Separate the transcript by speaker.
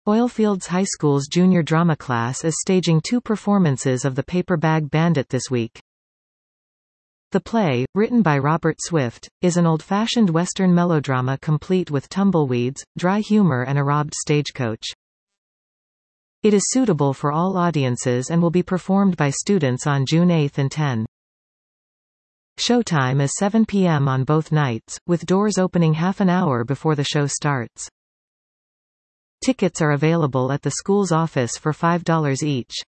Speaker 1: Oilfields High School's junior drama class is staging 2 performances of The Paper Bag Bandit this week. The play, written by Robert Swift, is an old-fashioned Western melodrama complete with tumbleweeds, dry humor and a robbed stagecoach. It is suitable for all audiences and will be performed by students on June 8 and 10. Showtime is 7 p.m. on both nights, with doors opening half an hour before the show starts. Tickets are available at the school's office for $5 each.